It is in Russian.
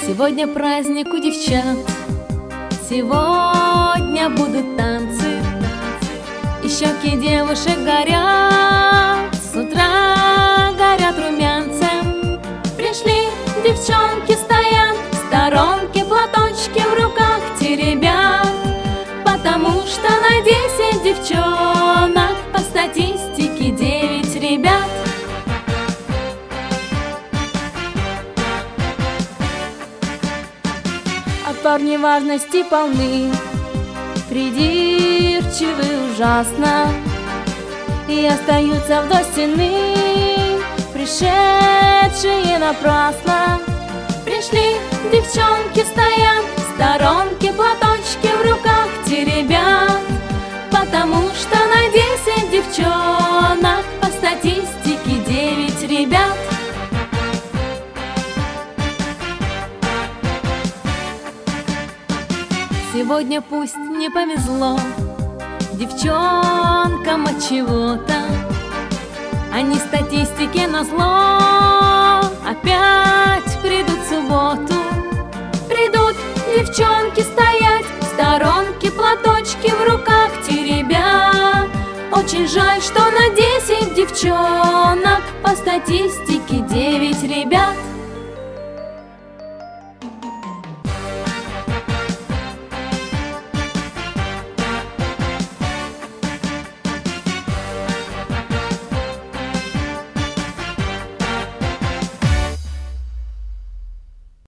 Сегодня праздник у девчат, сегодня будут танцы, и щеки девушек горят, с утра горят румянцем. Пришли девчонки, стоят в сторонке, платочки в руках теребят, потому что на 10 девчонок по статистике 9 ребят. А парни важности полны, придирчивы ужасно, и остаются вдоль стены, пришедшие напрасно. Пришли девчонки, стоят в сторонке, платочки в руках теребят, потому что на 10 девчонок по статистике 9 ребят. Сегодня пусть не повезло девчонкам от чего-то, они статистике назло опять придут в субботу. Придут девчонки стоять в сторонке, платочки в руках теребя. Очень жаль, что на 10 девчонок по статистике 9 ребят.